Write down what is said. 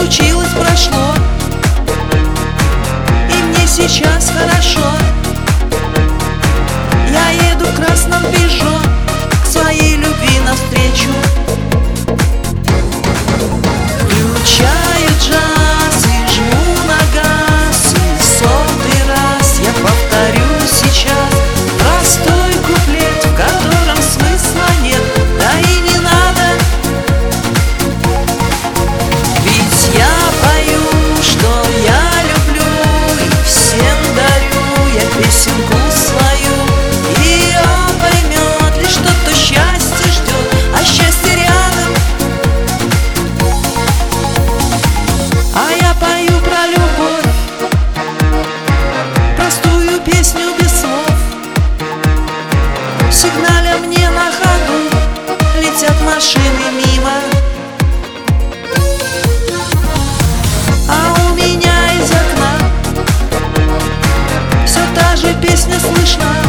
случилось, прошло, и мне сейчас хорошо. Я еду в красном Пежо к своей любви навстречу. Включаю джаз и жму на газ, и 100-й раз я повторю сейчас простой куплет, в котором смысла нет, да и не надо. Ведь я пою, что я люблю, и всем дарю я песенку свою. Ее поймет лишь тот, кто счастье ждет, а счастье рядом. А я пою про любовь, простую песню без слов. Сигналя мне на ходу, летят машины мимо, а у меня из окна все та же песня слышна.